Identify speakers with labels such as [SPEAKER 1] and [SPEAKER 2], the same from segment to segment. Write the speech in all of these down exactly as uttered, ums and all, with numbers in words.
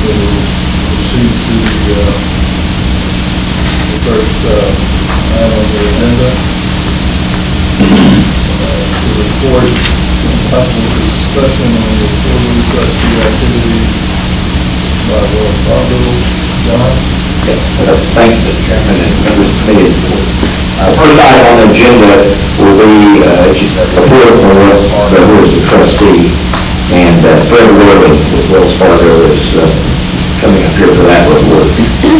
[SPEAKER 1] So we'll proceed to the, uh, the first uh, item on the agenda. Uh, to report possible discussion on the quarterly trustee activities by Wells Fargo. John?
[SPEAKER 2] Yes, uh, thank you, Mister Chairman, and members of the committee. Uh, first item on the agenda will be, uh, as you said, report from Wells Fargo, who is the trustee, and uh, Fred Worley with Wells Fargo is uh, coming up here for that report.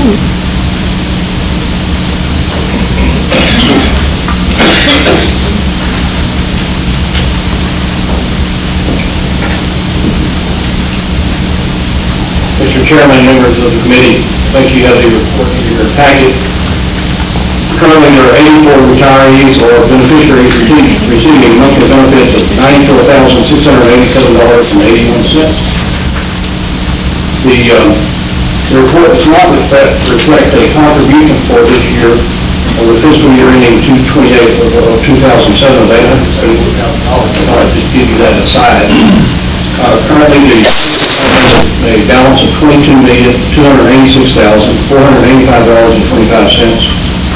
[SPEAKER 3] Mister Chairman, members of the committee, I think you have the report in your packet. Currently, there are eighty-four retirees or beneficiaries receiving, receiving monthly benefits of ninety-four thousand six hundred eighty-seven dollars and eighty-one cents. The, um, the report does not reflect, reflect a contribution for this year, or the fiscal year ending two twenty-eight of two thousand seven of eight hundred seventy-four thousand dollars. I thought I'd just give you that aside. Uh, currently, the a balance of twenty-two million two hundred eighty-six thousand four hundred eighty-five dollars and twenty-five cents.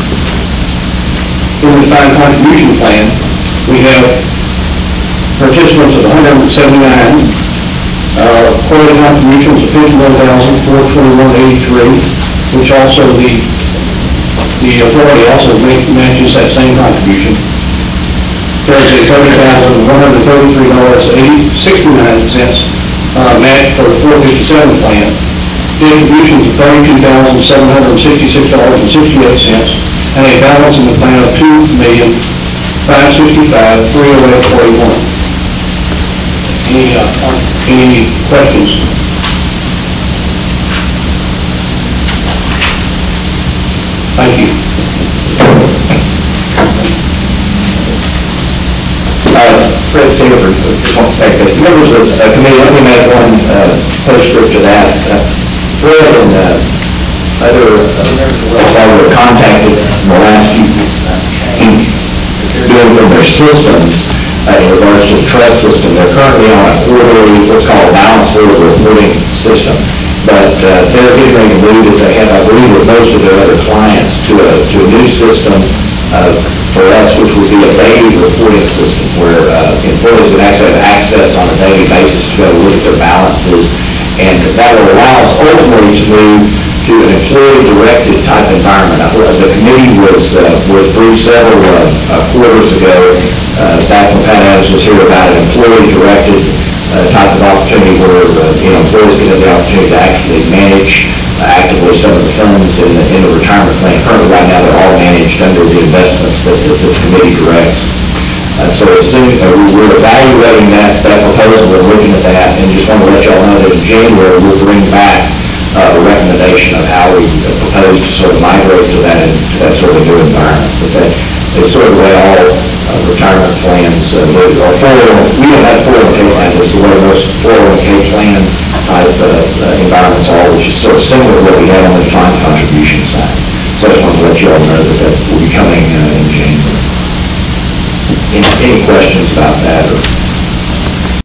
[SPEAKER 3] In the defined contribution plan, we have participants of one hundred seventy-nine, uh, quarterly contributions of fifty-one thousand four hundred twenty-one dollars and eighty-three cents, which also the the authority also make, matches that same contribution. There's a thirty thousand one hundred thirty-three dollars and sixty-nine cents uh, match for the four fifty-seven plan. Distributions of thirty-two thousand seven hundred sixty-six dollars and sixty-eight cents, and a balance in the plan of two million five hundred sixty-five thousand three hundred eight dollars and forty-one cents. Any, uh, any questions? Thank you.
[SPEAKER 2] Uh, Fred Stanford, just want to say this. Members of the uh, committee, let me make one uh, postscript to that. Uh, Fred and uh, other uh, members of Wells Fargo have contacted us in the last few weeks about change they're doing from their systems uh, in regards to the trust system. They're currently on a quarterly, what's called a balance forward reporting system. But uh, they're getting ready to move, as they have, I believe, with most of their other clients, to a, to a new system uh, for us, which would be a daily reporting system where uh, employees would actually have access on a daily basis to go look at their balances. And that will allow us ultimately to move to an employee-directed type environment. The committee was uh, was through several uh, uh, quarters ago, uh, back when Pat Adams was here, about an employee-directed uh, type of opportunity where uh, you know employees can have the opportunity to actually manage uh, actively some of the funds in the, in the retirement plan. Currently, right now, they're all managed under the investments that the, the committee directs. Uh, so as soon, uh, we're evaluating that, that proposal, we're looking at that, and just want to let y'all know that in January we'll bring back uh, a recommendation of how we uh, propose to sort of migrate to that to that sort of new environment. But that is sort of the way all uh, retirement plans uh, move. Or four, we don't have four oh one K plans, it's the way most four oh one K plan type uh, uh, environments are, which is sort of similar to what we have on the defined contribution side. So I just wanted to let you all know that that will be coming uh, in January. Any, any questions about that? Or